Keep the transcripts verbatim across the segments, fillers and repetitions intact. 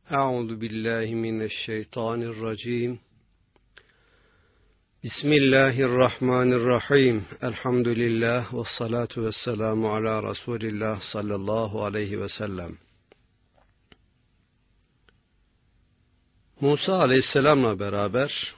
Euzu billahi mineşşeytanirracim. Bismillahirrahmanirrahim. Elhamdülillah ve salatu vesselamu ala Resulillah sallallahu aleyhi ve sellem. Musa aleyhisselamla beraber,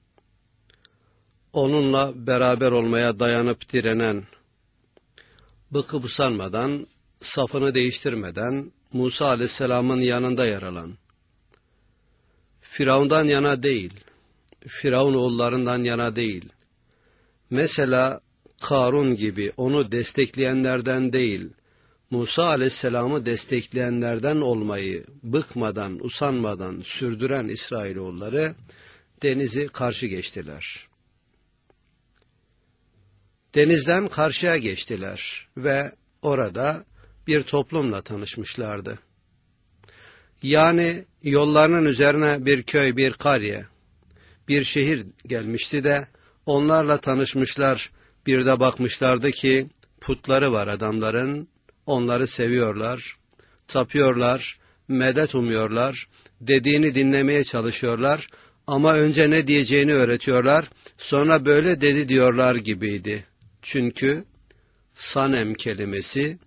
onunla beraber olmaya dayanıp direnen, bıkıp usanmadan, safını değiştirmeden, Musa aleyhisselamın yanında yer alan, Firavundan yana değil, Firavun oğullarından yana değil, mesela Karun gibi onu destekleyenlerden değil, Musa aleyhisselamı destekleyenlerden olmayı bıkmadan, usanmadan sürdüren İsrailoğulları denizi karşı geçtiler. Denizden karşıya geçtiler ve orada bir toplumla tanışmışlardı. Yani yollarının üzerine bir köy, bir karye, bir şehir gelmişti de onlarla tanışmışlar. Bir de bakmışlardı ki putları var adamların, onları seviyorlar, tapıyorlar, medet umuyorlar, dediğini dinlemeye çalışıyorlar ama önce ne diyeceğini öğretiyorlar, sonra böyle dedi diyorlar gibiydi. Çünkü sanem kelimesi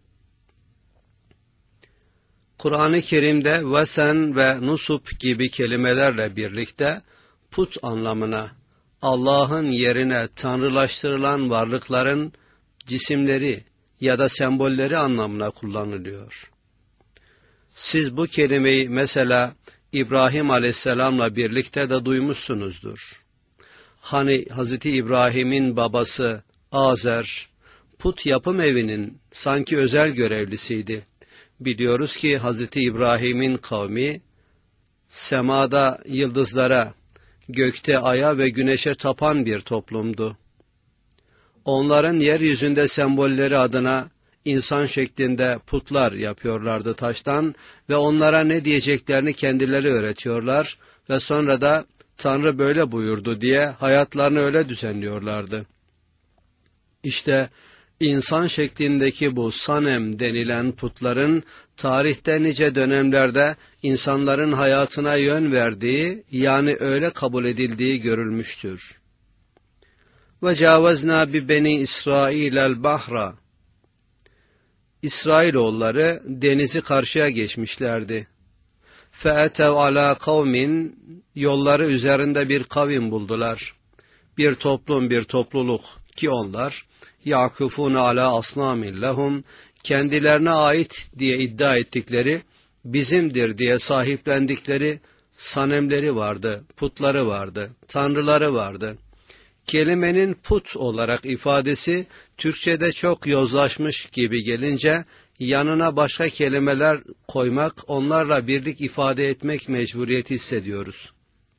Kur'an-ı Kerim'de vesen ve nusup gibi kelimelerle birlikte put anlamına, Allah'ın yerine tanrılaştırılan varlıkların cisimleri ya da sembolleri anlamına kullanılıyor. Siz bu kelimeyi mesela İbrahim Aleyhisselam'la birlikte de duymuşsunuzdur. Hani Hazreti İbrahim'in babası Azer, put yapım evinin sanki özel görevlisiydi. Biliyoruz ki Hazreti İbrahim'in kavmi, semada yıldızlara, gökte aya ve güneşe tapan bir toplumdu. Onların yeryüzünde sembolleri adına insan şeklinde putlar yapıyorlardı taştan ve onlara ne diyeceklerini kendileri öğretiyorlar ve sonra da Tanrı böyle buyurdu diye hayatlarını öyle düzenliyorlardı. İşte İnsan şeklindeki bu sanem denilen putların tarihte nice dönemlerde insanların hayatına yön verdiği, yani öyle kabul edildiği görülmüştür. Ve cavazna bi beni İsrail'el bahra. İsrailoğulları denizi karşıya geçmişlerdi. Fe'etev ala kavmin, yolları üzerinde bir kavim buldular. Bir toplum, bir topluluk ki onlar yakufun ala asnamin lehum, kendilerine ait diye iddia ettikleri, bizimdir diye sahiplendikleri sanemleri vardı, putları vardı, tanrıları vardı. Kelimenin put olarak ifadesi Türkçe'de çok yozlaşmış gibi gelince yanına başka kelimeler koymak, onlarla birlik ifade etmek mecburiyeti hissediyoruz.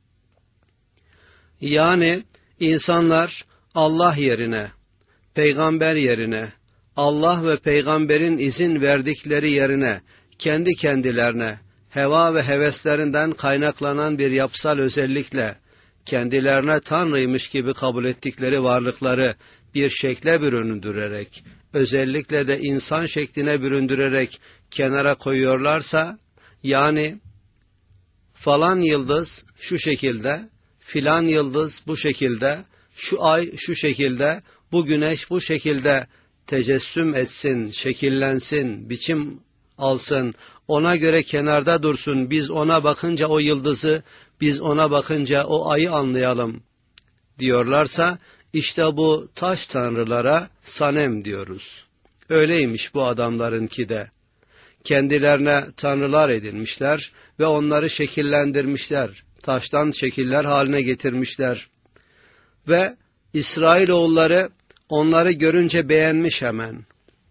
Yani insanlar Allah yerine, peygamber yerine, Allah ve peygamberin izin verdikleri yerine, kendi kendilerine, heva ve heveslerinden kaynaklanan bir yapısal özellikle, kendilerine Tanrıymış gibi kabul ettikleri varlıkları bir şekle büründürerek, özellikle de insan şekline büründürerek kenara koyuyorlarsa, yani falan yıldız şu şekilde, filan yıldız bu şekilde, şu ay şu şekilde, bu güneş bu şekilde tecessüm etsin, şekillensin, biçim alsın, ona göre kenarda dursun, biz ona bakınca o yıldızı, biz ona bakınca o ayı anlayalım diyorlarsa, işte bu taş tanrılara sanem diyoruz. Öyleymiş bu adamlarınki de. Kendilerine tanrılar edinmişler ve onları şekillendirmişler, taştan şekiller haline getirmişler. Ve İsrailoğulları onları görünce beğenmiş hemen.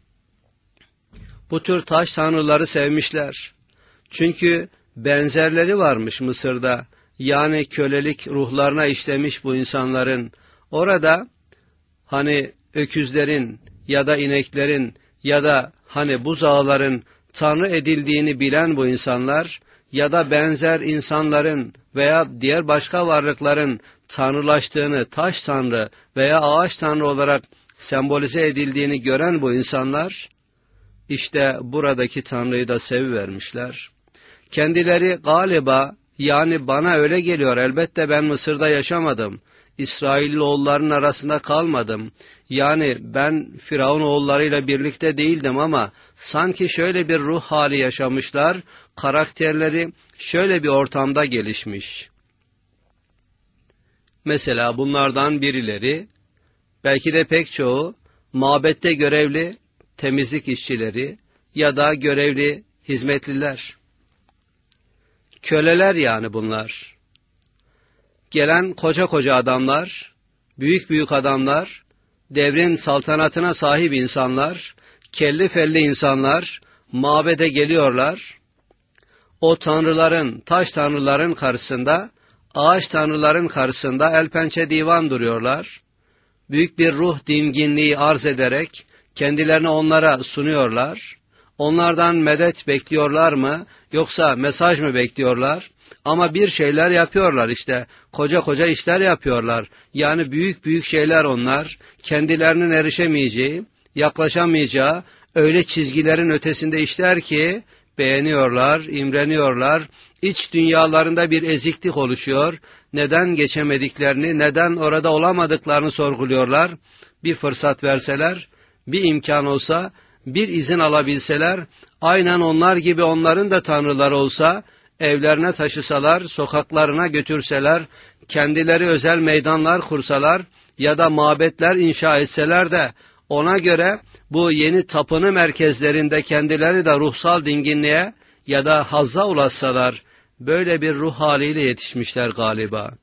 Bu tür taş tanrıları sevmişler. Çünkü benzerleri varmış Mısır'da. Yani kölelik ruhlarına işlemiş bu insanların. Orada hani öküzlerin ya da ineklerin ya da hani buzağların tanrı edildiğini bilen bu insanlar ya da benzer insanların veya diğer başka varlıkların tanrılaştığını, taş tanrı veya ağaç tanrı olarak sembolize edildiğini gören bu insanlar, işte buradaki tanrıyı da sevivermişler. Kendileri galiba, yani bana öyle geliyor, elbette ben Mısır'da yaşamadım, İsrailoğullarının arasında kalmadım, yani ben Firavun oğullarıyla birlikte değildim ama sanki şöyle bir ruh hali yaşamışlar, karakterleri şöyle bir ortamda gelişmiş. Mesela bunlardan birileri, belki de pek çoğu, mabette görevli temizlik işçileri ya da görevli hizmetliler. Köleler yani bunlar. Gelen koca koca adamlar, büyük büyük adamlar, devrin saltanatına sahip insanlar, kelli felli insanlar mabede geliyorlar. O tanrıların, taş tanrıların karşısında, ağaç tanrıların karşısında el pençe divan duruyorlar. Büyük bir ruh dinginliği arz ederek kendilerini onlara sunuyorlar. Onlardan medet bekliyorlar mı, yoksa mesaj mı bekliyorlar? Ama bir şeyler yapıyorlar işte, koca koca işler yapıyorlar. Yani büyük büyük şeyler onlar, kendilerinin erişemeyeceği, yaklaşamayacağı öyle çizgilerin ötesinde işler ki, beğeniyorlar, imreniyorlar, iç dünyalarında bir eziklik oluşuyor, neden geçemediklerini, neden orada olamadıklarını sorguluyorlar. Bir fırsat verseler, bir imkan olsa, bir izin alabilseler, aynen onlar gibi onların da tanrıları olsa, evlerine taşısalar, sokaklarına götürseler, kendileri özel meydanlar kursalar ya da mabetler inşa etseler de, ona göre bu yeni tapını merkezlerinde kendileri de ruhsal dinginliğe ya da hazza ulaşsalar, böyle bir ruh haliyle yetişmişler galiba.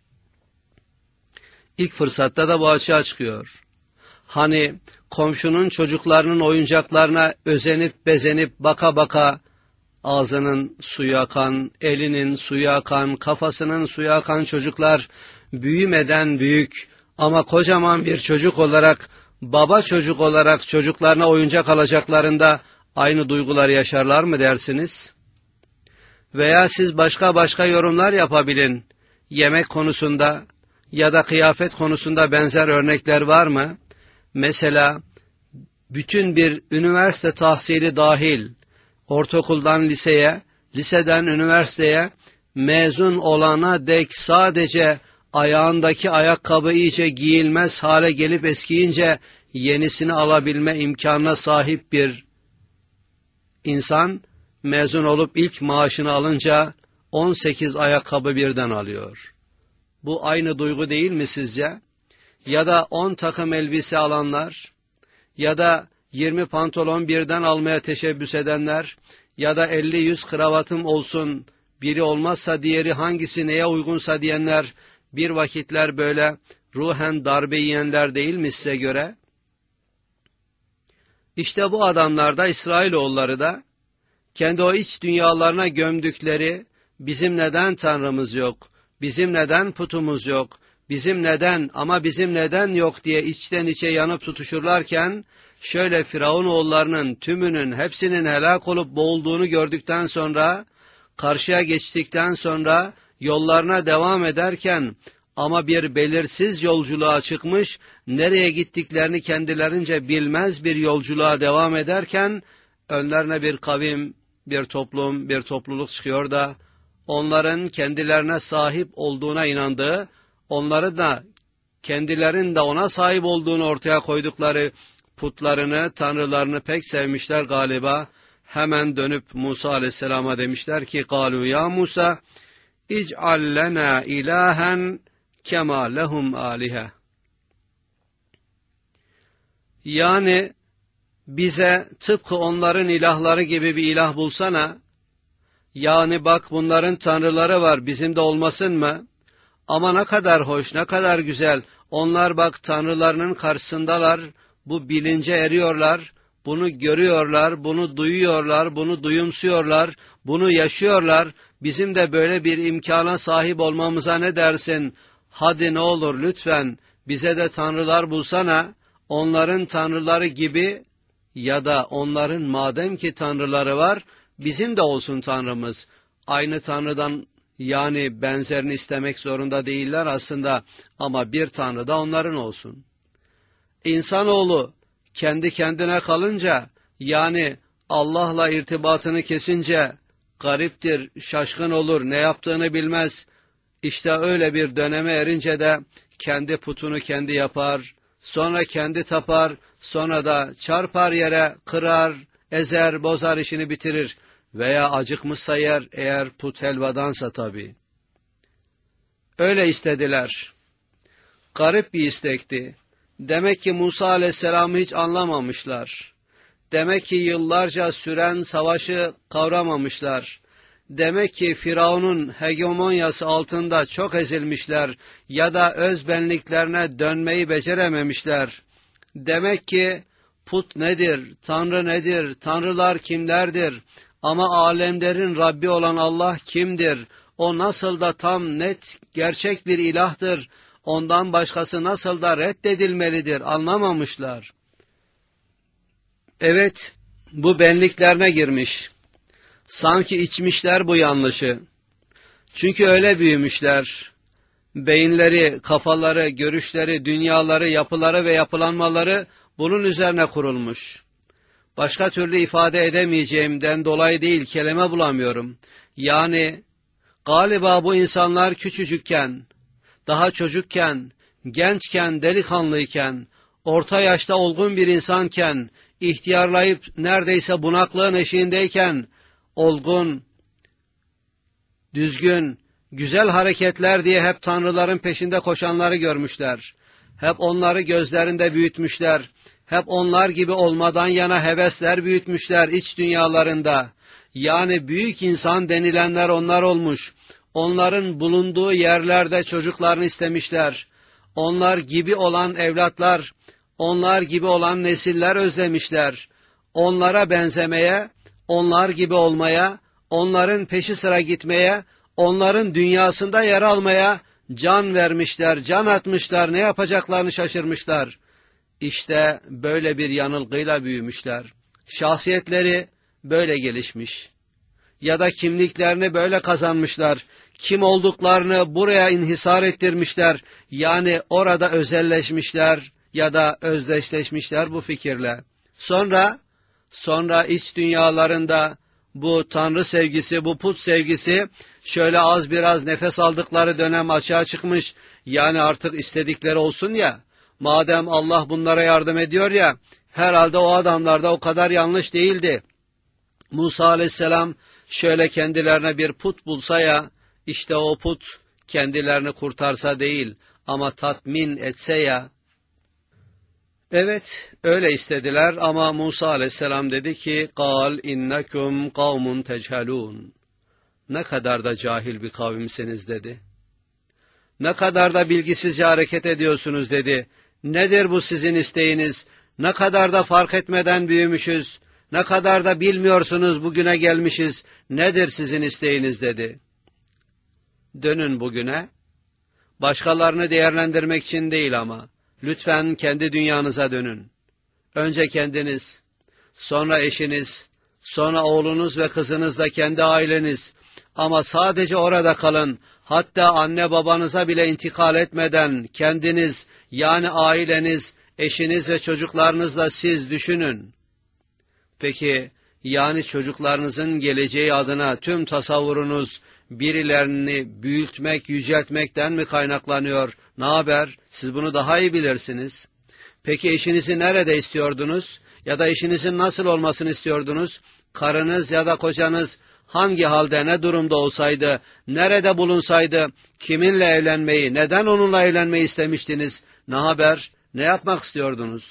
İlk fırsatta da bu açığa çıkıyor. Hani komşunun çocuklarının oyuncaklarına özenip bezenip baka baka, ağzının suyu akan, elinin suyu akan, kafasının suyu akan çocuklar büyümeden büyük ama kocaman bir çocuk olarak, baba çocuk olarak çocuklarına oyuncak alacaklarında aynı duyguları yaşarlar mı dersiniz? Veya siz başka başka yorumlar yapabilin. Yemek konusunda ya da kıyafet konusunda benzer örnekler var mı? Mesela bütün bir üniversite tahsili dahil, ortaokuldan liseye, liseden üniversiteye mezun olana dek sadece ayağındaki ayakkabı iyice giyilmez hale gelip eskiyince yenisini alabilme imkanına sahip bir insan, mezun olup ilk maaşını alınca on sekiz ayakkabı birden alıyor. Bu aynı duygu değil mi sizce? Ya da on takım elbise alanlar, ya da yirmi pantolon birden almaya teşebbüs edenler, ya da elli yüz kravatım olsun, biri olmazsa diğeri hangisi neye uygunsa diyenler, bir vakitler böyle ruhen darbe yiyenler değil mi size göre? İşte bu adamlar da, İsrailoğulları da, kendi o iç dünyalarına gömdükleri, bizim neden Tanrımız yok, bizim neden putumuz yok, bizim neden ama bizim neden yok diye içten içe yanıp tutuşurlarken, şöyle Firavun oğullarının tümünün, hepsinin helak olup boğulduğunu gördükten sonra, karşıya geçtikten sonra yollarına devam ederken, ama bir belirsiz yolculuğa çıkmış, nereye gittiklerini kendilerince bilmez bir yolculuğa devam ederken, önlerine bir kavim, bir toplum, bir topluluk çıkıyor da, onların kendilerine sahip olduğuna inandığı, onları da kendilerinin de ona sahip olduğunu ortaya koydukları putlarını, tanrılarını pek sevmişler galiba. Hemen dönüp Musa aleyhisselama demişler ki, قَالُوا ya Musa, اِجْعَلْ لَنَا اِلَٰهًا كَمَا لَهُمْ آلِهَةً. Yani bize tıpkı onların ilahları gibi bir ilah bulsana. Yani bak, bunların tanrıları var, bizim de olmasın mı? Ama ne kadar hoş, ne kadar güzel. Onlar bak tanrılarının karşısındalar, bu bilince eriyorlar, bunu görüyorlar, bunu duyuyorlar, bunu duyumsuyorlar, bunu yaşıyorlar. Bizim de böyle bir imkana sahip olmamıza ne dersin? Hadi ne olur lütfen bize de tanrılar bulsana, onların tanrıları gibi, ya da onların madem ki tanrıları var, bizim de olsun tanrımız. Aynı tanrıdan, yani benzerini istemek zorunda değiller aslında, ama bir tanrı da onların olsun. İnsanoğlu kendi kendine kalınca, yani Allah'la irtibatını kesince, gariptir, şaşkın olur, ne yaptığını bilmez. İşte öyle bir döneme erince de kendi putunu kendi yapar, sonra kendi tapar, sonra da çarpar yere, kırar, ezer, bozar, işini bitirir. Veya acıkmışsa yer, eğer put helvadansa tabii. Öyle istediler. Garip bir istekti. Demek ki Musa aleyhisselam'ı hiç anlamamışlar. Demek ki yıllarca süren savaşı kavramamışlar. Demek ki Firavun'un hegemonyası altında çok ezilmişler ya da öz benliklerine dönmeyi becerememişler. Demek ki put nedir, Tanrı nedir, tanrılar kimlerdir, ama alemlerin Rabbi olan Allah kimdir, o nasıl da tam net gerçek bir ilahtır, ondan başkası nasıl da reddedilmelidir anlamamışlar. Evet, bu benliklerine girmiş. Sanki içmişler bu yanlışı. Çünkü öyle büyümüşler. Beyinleri, kafaları, görüşleri, dünyaları, yapıları ve yapılanmaları bunun üzerine kurulmuş. Başka türlü ifade edemeyeceğimden dolayı değil, kelime bulamıyorum. Yani galiba bu insanlar küçücükken, daha çocukken, gençken, delikanlıyken, orta yaşta olgun bir insanken, ihtiyarlayıp neredeyse bunaklığın eşiğindeyken, olgun, düzgün, güzel hareketler diye hep tanrıların peşinde koşanları görmüşler. Hep onları gözlerinde büyütmüşler. Hep onlar gibi olmadan yana hevesler büyütmüşler iç dünyalarında. Yani büyük insan denilenler onlar olmuş. Onların bulunduğu yerlerde çocuklarını istemişler. Onlar gibi olan evlatlar, onlar gibi olan nesiller özlemişler. Onlara benzemeye, onlar gibi olmaya, onların peşi sıra gitmeye, onların dünyasında yer almaya can vermişler, can atmışlar, ne yapacaklarını şaşırmışlar. İşte böyle bir yanılgıyla büyümüşler. Şahsiyetleri böyle gelişmiş. Ya da kimliklerini böyle kazanmışlar. Kim olduklarını buraya inhisar ettirmişler. Yani orada özelleşmişler ya da özdeşleşmişler bu fikirle. Sonra, sonra iç dünyalarında bu tanrı sevgisi, bu put sevgisi şöyle az biraz nefes aldıkları dönem açığa çıkmış. Yani artık istedikleri olsun ya. Madem Allah bunlara yardım ediyor ya, herhalde o adamlar da o kadar yanlış değildi. Musa aleyhisselam şöyle kendilerine bir put bulsa ya, işte o put kendilerini kurtarsa değil ama tatmin etse ya. Evet, öyle istediler ama Musa aleyhisselam dedi ki, قَالْ اِنَّكُمْ قَوْمٌ تَجْهَلُونَ. Ne kadar da cahil bir kavimsiniz dedi. Ne kadar da bilgisizce hareket ediyorsunuz dedi. Nedir bu sizin isteğiniz? Ne kadar da fark etmeden büyümüşüz. Ne kadar da bilmiyorsunuz bugüne gelmişiz. Nedir sizin isteğiniz dedi. Dönün bugüne. Başkalarını değerlendirmek için değil ama. Lütfen kendi dünyanıza dönün. Önce kendiniz, sonra eşiniz, sonra oğlunuz ve kızınız da kendi aileniz. Ama sadece orada kalın. Hatta anne babanıza bile intikal etmeden kendiniz, yani aileniz, eşiniz ve çocuklarınızla siz düşünün. Peki, yani çocuklarınızın geleceği adına tüm tasavvurunuz birilerini büyütmek, yüceltmekten mi kaynaklanıyor? Ne haber? Siz bunu daha iyi bilirsiniz. Peki eşinizi nerede istiyordunuz? Ya da eşinizin nasıl olmasını istiyordunuz? Karınız ya da kocanız hangi halde, ne durumda olsaydı, nerede bulunsaydı, kiminle evlenmeyi, neden onunla evlenmeyi istemiştiniz? Ne haber? Ne yapmak istiyordunuz?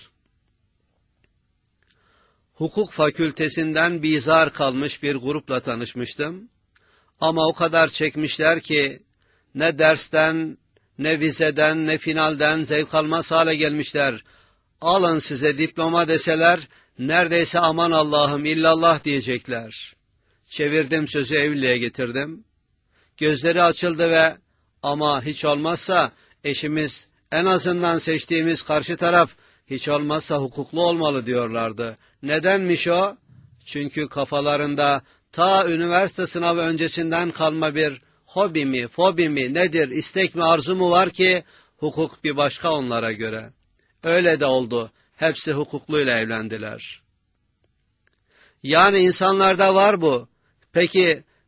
Hukuk fakültesinden bizar kalmış bir grupla tanışmıştım. Ama o kadar çekmişler ki, ne dersten, ne vizeden, ne finalden zevk almaz hale gelmişler. Alın size diploma deseler, neredeyse aman Allah'ım illallah diyecekler. Çevirdim sözü evliliğe getirdim. Gözleri açıldı ve ama hiç olmazsa eşimiz, en azından seçtiğimiz karşı taraf hiç olmazsa hukuklu olmalı diyorlardı. Nedenmiş o? Çünkü kafalarında ta üniversite sınavı öncesinden kalma bir hobi mi, fobi mi, nedir, istek mi, arzu mu var ki hukuk bir başka onlara göre. Öyle de oldu. Hepsi hukukluyla evlendiler. Yani insanlarda var bu. Peki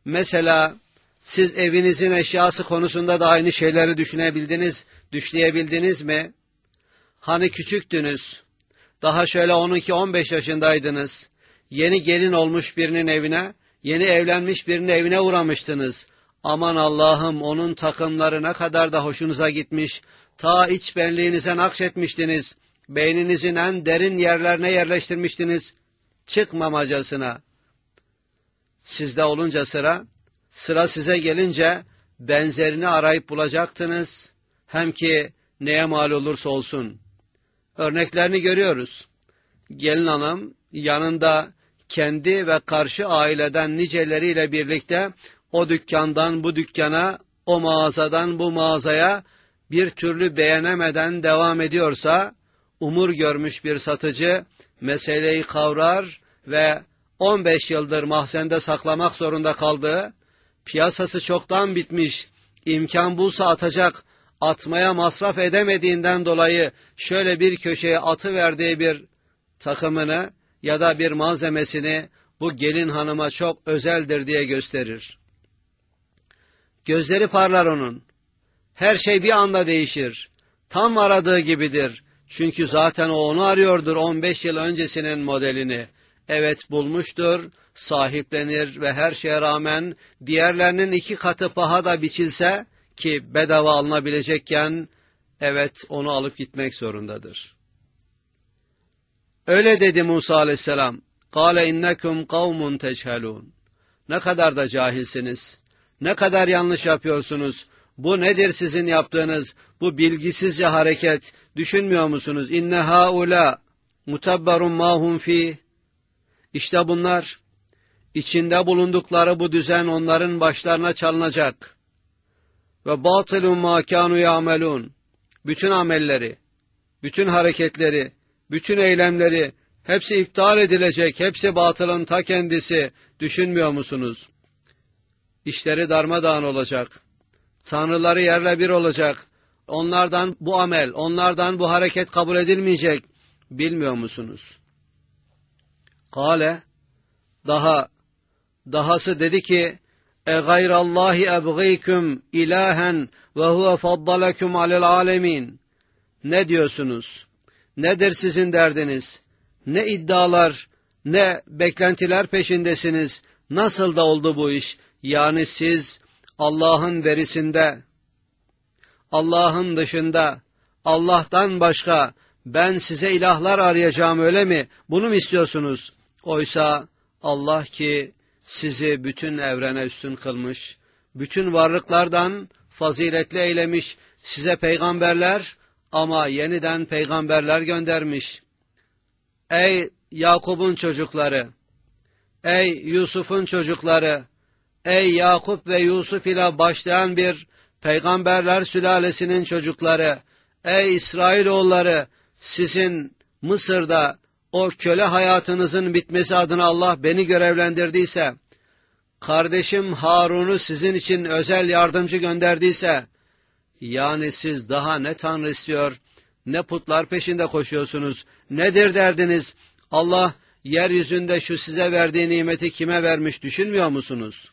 Mesela siz evinizin eşyası konusunda da aynı şeyleri düşünebildiniz, düşleyebildiniz mi? Hani küçüktünüz, daha şöyle on iki on beş yaşındaydınız, yeni gelin olmuş birinin evine, yeni evlenmiş birinin evine uğramıştınız. Aman Allah'ım, onun takımları ne kadar da hoşunuza gitmiş, ta iç benliğinize nakşetmiştiniz, beyninizin en derin yerlerine yerleştirmiştiniz, çıkmamacasına. Sizde olunca sıra, sıra size gelince benzerini arayıp bulacaktınız, hem ki neye mal olursa olsun. Örneklerini görüyoruz. Gelin hanım yanında kendi ve karşı aileden niceleriyle birlikte o dükkandan bu dükkana, o mağazadan bu mağazaya bir türlü beğenemeden devam ediyorsa, umur görmüş bir satıcı meseleyi kavrar ve on beş yıldır mahzende saklamak zorunda kaldığı, piyasası çoktan bitmiş, imkan bulsa atacak, atmaya masraf edemediğinden dolayı şöyle bir köşeye atıverdiği bir takımını ya da bir malzemesini bu gelin hanıma çok özeldir diye gösterir. Gözleri parlar onun. Her şey bir anda değişir. Tam aradığı gibidir. Çünkü zaten o onu arıyordur on beş yıl öncesinin modelini. Evet, bulmuştur, sahiplenir ve her şeye rağmen diğerlerinin iki katı paha da biçilse ki bedava alınabilecekken, evet, onu alıp gitmek zorundadır. Öyle dedi Musa aleyhisselam. Kâle innekum kavmun teçhelûn. Ne kadar da cahilsiniz. Ne kadar yanlış yapıyorsunuz. Bu nedir sizin yaptığınız? Bu bilgisizce hareket. Düşünmüyor musunuz? İnne haula mutabbarun mahum fi. İşte bunlar, içinde bulundukları bu düzen onların başlarına çalınacak. Ve batilun ma kanu ya'melun. Bütün amelleri, bütün hareketleri, bütün eylemleri hepsi iptal edilecek. Hepsi batılın ta kendisi. Düşünmüyor musunuz? İşleri darmadağın olacak. Tanrıları yerle bir olacak. Onlardan bu amel, onlardan bu hareket kabul edilmeyecek. Bilmiyor musunuz? Kale, daha, dahası dedi ki, E gayrallahi ebgîküm ilahen ve huve faddalekum alel alemin. Ne diyorsunuz? Nedir sizin derdiniz? Ne iddialar, ne beklentiler peşindesiniz? Nasıl da oldu bu iş? Yani siz Allah'ın verisinde, Allah'ın dışında, Allah'tan başka ben size ilahlar arayacağım, öyle mi? Bunu mu istiyorsunuz? Oysa Allah ki sizi bütün evrene üstün kılmış, bütün varlıklardan faziletli eylemiş, size peygamberler ama yeniden peygamberler göndermiş. Ey Yakup'un çocukları, ey Yusuf'un çocukları, ey Yakup ve Yusuf ile başlayan bir peygamberler sülalesinin çocukları, ey İsrailoğulları, sizin Mısır'da o köle hayatınızın bitmesi adına Allah beni görevlendirdiyse, kardeşim Harun'u sizin için özel yardımcı gönderdiyse, yani siz daha ne Tanrı istiyor, ne putlar peşinde koşuyorsunuz, nedir derdiniz? Allah yeryüzünde şu size verdiği nimeti kime vermiş düşünmüyor musunuz?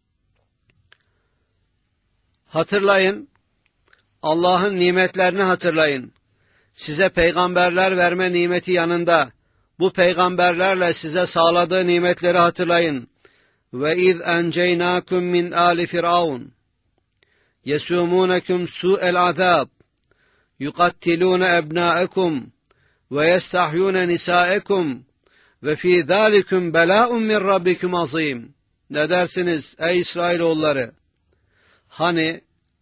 Hatırlayın, Allah'ın nimetlerini hatırlayın. Size peygamberler verme nimeti yanında, bu peygamberlerle size sağladığı nimetleri hatırlayın. Ve iz enceynakum min ali firavun yesumunukum su'el azab yuqattilun ebnâekum ve yestahyun nisâekum ve fî zâlikum belâ'un min rabbikum azîm. Ne dersiniz ey İsrailoğulları? Hani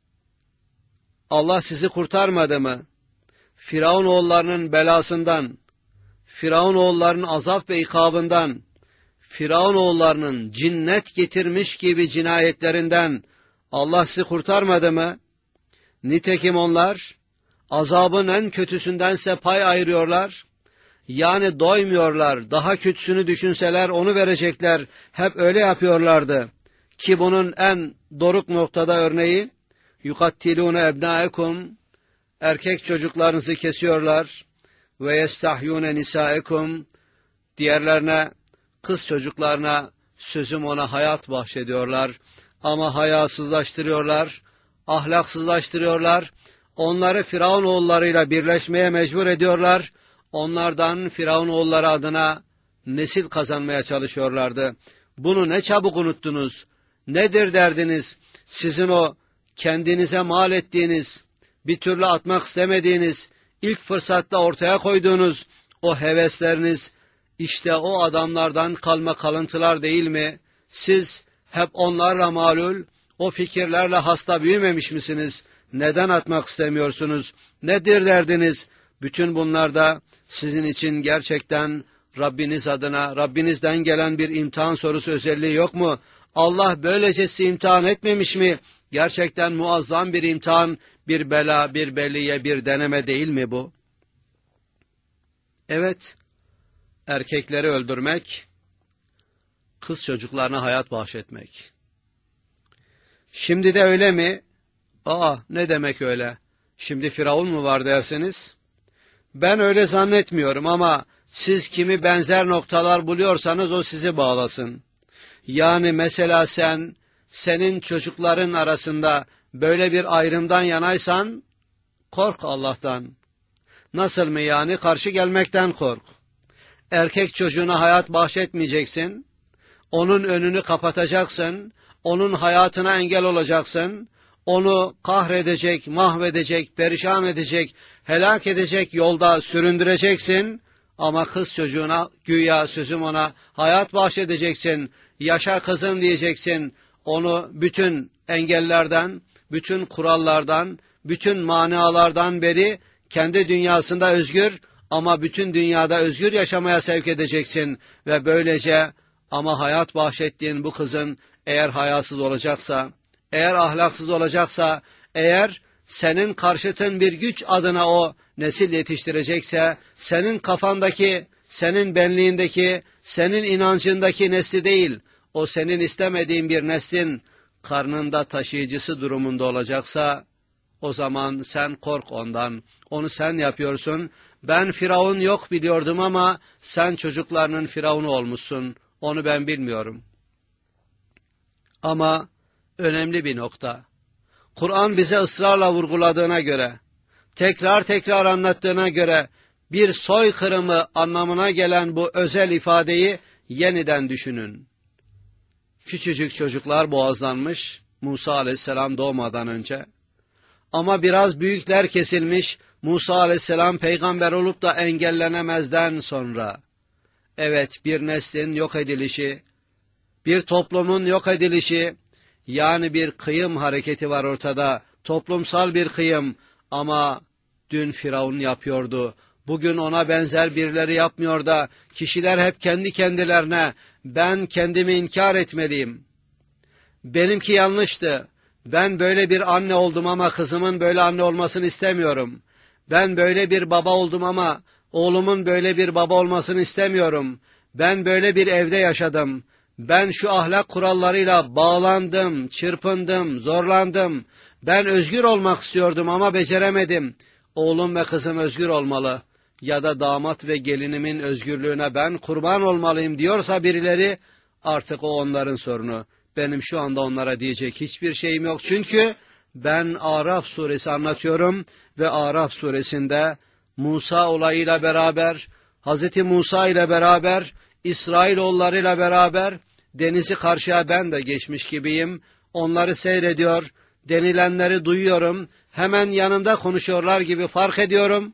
Allah sizi kurtarmadı mı? Firavun oğullarının belasından, Firavun oğullarının azap ve ikabından, Firavun oğullarının cinnet getirmiş gibi cinayetlerinden Allah sizi kurtarmadı mı? Nitekim onlar azabın en kötüsündense pay ayırıyorlar. Yani doymuyorlar. Daha kötüsünü düşünseler onu verecekler. Hep öyle yapıyorlardı. Ki bunun en doruk noktada örneği yukattilûne ebnâekum, erkek çocuklarınızı kesiyorlar ve yestahyûne nisâekum, diğerlerine, kız çocuklarına sözüm ona hayat bahşediyorlar. Ama hayasızlaştırıyorlar, ahlaksızlaştırıyorlar. Onları Firavun oğullarıyla birleşmeye mecbur ediyorlar. Onlardan Firavun oğulları adına nesil kazanmaya çalışıyorlardı. Bunu ne çabuk unuttunuz. Nedir derdiniz? Sizin o kendinize mal ettiğiniz, bir türlü atmak istemediğiniz, ilk fırsatta ortaya koyduğunuz o hevesleriniz, işte o adamlardan kalma kalıntılar değil mi? Siz hep onlarla malul, o fikirlerle hasta büyümemiş misiniz? Neden atmak istemiyorsunuz? Nedir derdiniz? Bütün bunlarda sizin için gerçekten Rabbiniz adına, Rabbinizden gelen bir imtihan sorusu özelliği yok mu? Allah böylecesi imtihan etmemiş mi? Gerçekten muazzam bir imtihan, bir bela, bir beliye, bir deneme değil mi bu? Evet, erkekleri öldürmek, kız çocuklarına hayat bahşetmek. Şimdi de öyle mi? Aa, ne demek öyle? Şimdi Firavun mu var dersiniz? Ben öyle zannetmiyorum ama siz kimi benzer noktalar buluyorsanız o sizi bağlasın. Yani mesela sen, senin çocukların arasında böyle bir ayrımdan yanaysan, kork Allah'tan. Nasıl mı yani? Karşı gelmekten kork. Erkek çocuğuna hayat bahşetmeyeceksin, onun önünü kapatacaksın, onun hayatına engel olacaksın, onu kahredecek, mahvedecek, perişan edecek, helak edecek yolda süründüreceksin, ama kız çocuğuna güya sözüm ona hayat bahşedeceksin, yaşa kızım diyeceksin, onu bütün engellerden, bütün kurallardan, bütün manalardan beri kendi dünyasında özgür ama bütün dünyada özgür yaşamaya sevk edeceksin ve böylece ama hayat bahşettiğin bu kızın eğer hayasız olacaksa, eğer ahlaksız olacaksa, eğer senin karşıtın bir güç adına o nesil yetiştirecekse, senin kafandaki, senin benliğindeki, senin inancındaki nesli değil, o senin istemediğin bir neslin karnında taşıyıcısı durumunda olacaksa, o zaman sen kork ondan. Onu sen yapıyorsun. Ben Firavun yok biliyordum ama sen çocuklarının Firavunu olmuşsun. Onu ben bilmiyorum. Ama önemli bir nokta. Kur'an bize ısrarla vurguladığına göre, tekrar tekrar anlattığına göre bir soykırımı anlamına gelen bu özel ifadeyi yeniden düşünün. Küçücük çocuklar boğazlanmış Musa aleyhisselam doğmadan önce. Ama biraz büyükler kesilmiş Musa aleyhisselam peygamber olup da engellenemezden sonra. Evet, bir neslin yok edilişi, bir toplumun yok edilişi, yani bir kıyım hareketi var ortada, toplumsal bir kıyım, ama dün Firavun yapıyordu, bugün ona benzer birileri yapmıyor da kişiler hep kendi kendilerine ben kendimi inkar etmeliyim, benimki yanlıştı, ben böyle bir anne oldum ama kızımın böyle anne olmasını istemiyorum, ben böyle bir baba oldum ama oğlumun böyle bir baba olmasını istemiyorum, ben böyle bir evde yaşadım, ben şu ahlak kurallarıyla bağlandım, çırpındım, zorlandım, ben özgür olmak istiyordum ama beceremedim, oğlum ve kızım özgür olmalı ya da damat ve gelinimin özgürlüğüne ben kurban olmalıyım diyorsa birileri, artık o onların sorunu. Benim şu anda onlara diyecek hiçbir şeyim yok. Çünkü ben Araf suresi anlatıyorum ve Araf suresinde Musa olayıyla beraber, Hazreti Musa ile beraber, İsrailoğullarıyla beraber denizi karşıya ben de geçmiş gibiyim. Onları seyrediyor, denilenleri duyuyorum, hemen yanımda konuşuyorlar gibi fark ediyorum.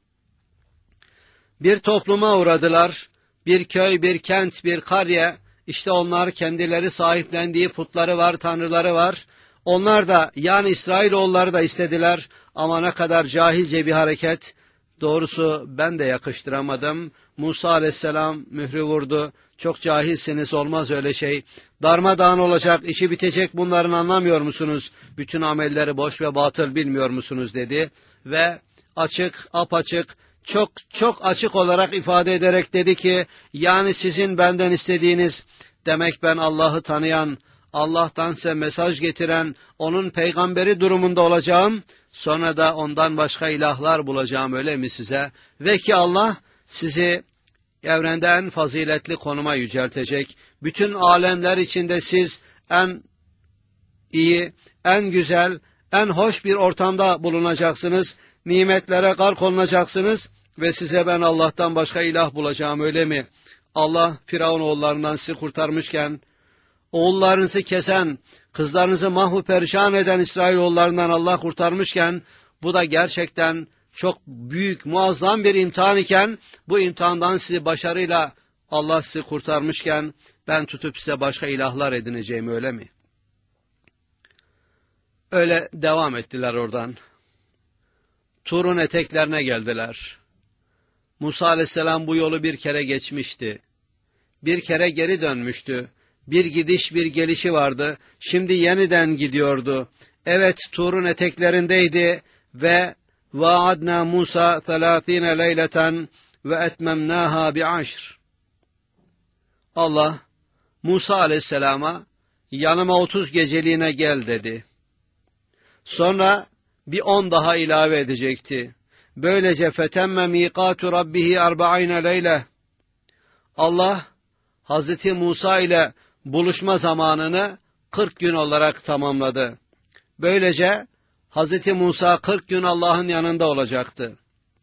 Bir topluma uğradılar, bir köy, bir kent, bir karye, işte onlar kendileri sahiplendiği putları var, tanrıları var. Onlar da, yani İsrailoğulları da istediler ama ne kadar cahilce bir hareket. Doğrusu ben de yakıştıramadım. Musa aleyhisselam mührü vurdu. Çok cahilsiniz, olmaz öyle şey. Darmadağın olacak, işi bitecek, bunların anlamıyor musunuz? Bütün amelleri boş ve batıl bilmiyor musunuz dedi. Ve açık, apaçık, çok çok açık olarak ifade ederek dedi ki, yani sizin benden istediğiniz, demek ben Allah'ı tanıyan, Allah'tan size mesaj getiren, onun peygamberi durumunda olacağım, sonra da ondan başka ilahlar bulacağım, öyle mi size? Ve ki Allah sizi evrende en faziletli konuma yüceltecek. Bütün alemler içinde siz en iyi, en güzel, en hoş bir ortamda bulunacaksınız. Nimetlere gark olunacaksınız ve size ben Allah'tan başka ilah bulacağım, öyle mi? Allah Firavun oğullarından sizi kurtarmışken, oğullarınızı kesen, kızlarınızı mahvu perişan eden İsrailoğullarından Allah kurtarmışken, bu da gerçekten çok büyük, muazzam bir imtihan iken, bu imtihandan sizi başarıyla Allah sizi kurtarmışken, ben tutup size başka ilahlar edineceğim, öyle mi? Öyle devam ettiler oradan. Tur'un eteklerine geldiler. Musa aleyhisselam bu yolu bir kere geçmişti. Bir kere geri dönmüştü. Bir gidiş bir gelişi vardı. Şimdi yeniden gidiyordu. Evet, Tur'un eteklerindeydi ve vaadna Musa thalathine leyleten ve etmemnaha bi'aşr. Allah Musa aleyhisselama yanıma otuz geceliğine gel dedi. Sonra bir on daha ilave edecekti. Böylece fetemme miqatu rabbihi arba'ine leyle. Allah Hazreti Musa ile buluşma zamanını kırk gün olarak tamamladı. Böylece Hazreti Musa kırk gün Allah'ın yanında olacaktı.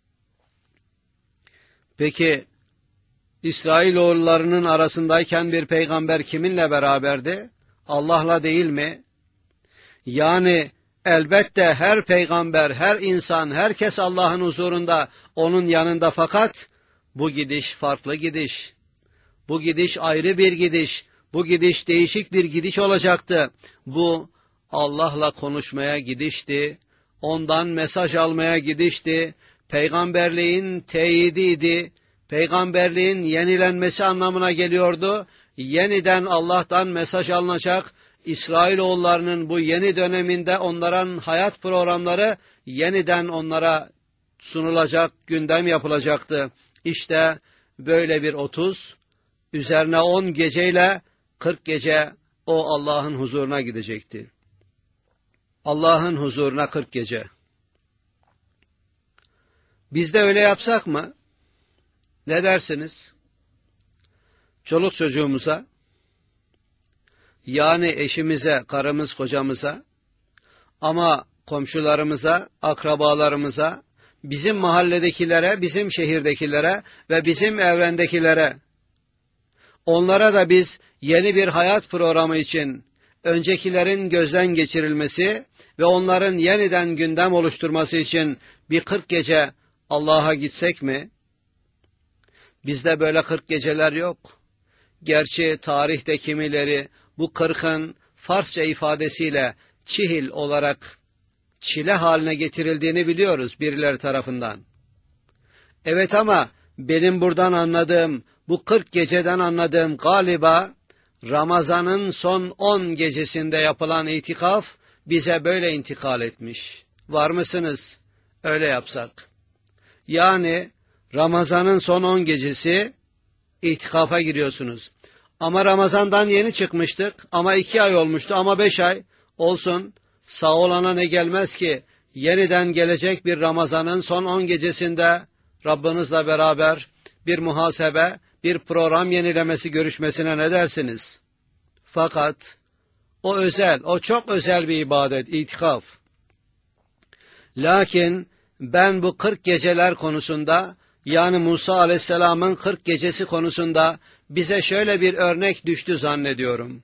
Peki İsrailoğullarının arasındayken bir peygamber kiminle beraberdi? Allah'la değil mi? Yani elbette her peygamber, her insan, herkes Allah'ın huzurunda, onun yanında, fakat bu gidiş farklı gidiş. Bu gidiş ayrı bir gidiş. Bu gidiş değişik bir gidiş olacaktı. Bu Allah'la konuşmaya gidişti. Ondan mesaj almaya gidişti. Peygamberliğin teyidiydi. Peygamberliğin yenilenmesi anlamına geliyordu. Yeniden Allah'tan mesaj alınacak. İsrailoğullarının bu yeni döneminde onların hayat programları yeniden onlara sunulacak, gündem yapılacaktı. İşte böyle bir otuz, üzerine on geceyle kırk gece o Allah'ın huzuruna gidecekti. Allah'ın huzuruna kırk gece. Biz de öyle yapsak mı? Ne dersiniz? Çoluk çocuğumuza, yani eşimize, karımız, kocamıza, ama komşularımıza, akrabalarımıza, bizim mahalledekilere, bizim şehirdekilere ve bizim evrendekilere, onlara da biz yeni bir hayat programı için öncekilerin gözden geçirilmesi ve onların yeniden gündem oluşturması için bir kırk gece Allah'a gitsek mi? Bizde böyle kırk geceler yok. Gerçi tarihte kimileri bu kırkın Farsça ifadesiyle çihil olarak çile haline getirildiğini biliyoruz birileri tarafından. Evet, ama benim buradan anladığım, bu kırk geceden anladığım galiba Ramazan'ın son on gecesinde yapılan itikaf bize böyle intikal etmiş. Var mısınız? Öyle yapsak. Yani Ramazan'ın son on gecesi itikafa giriyorsunuz. Ama Ramazan'dan yeni çıkmıştık, ama iki ay olmuştu, ama beş ay olsun. Sağ olana ne gelmez ki? Yeniden gelecek bir Ramazan'ın son on gecesinde Rabbinizle beraber bir muhasebe, bir program yenilemesi görüşmesine ne dersiniz? Fakat o özel, o çok özel bir ibadet, itikaf. Lakin ben bu kırk geceler konusunda, yani Musa Aleyhisselam'ın kırk gecesi konusunda bize şöyle bir örnek düştü zannediyorum.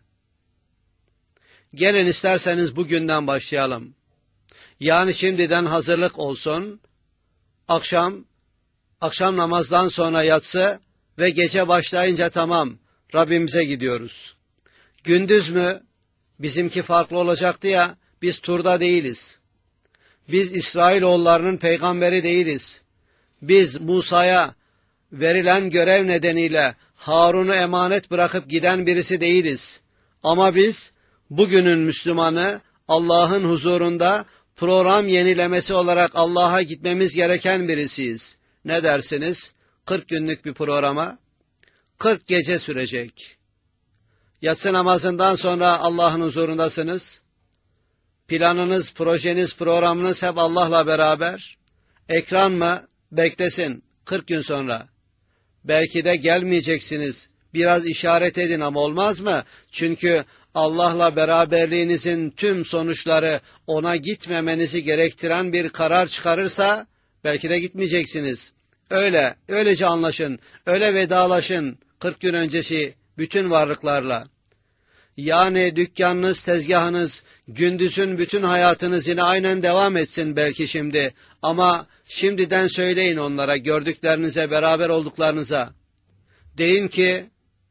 Gelin isterseniz bugünden başlayalım. Yani şimdiden hazırlık olsun. Akşam, akşam namazdan sonra yatsı ve gece başlayınca tamam, Rabbimize gidiyoruz. Gündüz mü? Bizimki farklı olacaktı ya, biz turda değiliz. Biz İsrailoğullarının peygamberi değiliz. Biz Musa'ya verilen görev nedeniyle Harun'u emanet bırakıp giden birisi değiliz. Ama biz bugünün Müslümanı, Allah'ın huzurunda program yenilemesi olarak Allah'a gitmemiz gereken birisiyiz. Ne dersiniz? kırk günlük bir programa kırk gece sürecek. Yatsı namazından sonra Allah'ın huzurundasınız. Planınız, projeniz, programınız hep Allah'la beraber. Ekran mı? Beklesin. kırk gün sonra. belki de gelmeyeceksiniz. Biraz işaret edin ama olmaz mı? Çünkü Allah'la beraberliğinizin tüm sonuçları ona gitmemenizi gerektiren bir karar çıkarırsa belki de gitmeyeceksiniz. Öyle, öylece anlaşın, öyle vedalaşın kırk gün öncesi bütün varlıklarla. Yani dükkanınız, tezgahınız, gündüzün bütün hayatınız yine aynen devam etsin belki şimdi. Ama şimdiden söyleyin onlara, gördüklerinize, beraber olduklarınıza. Deyin ki,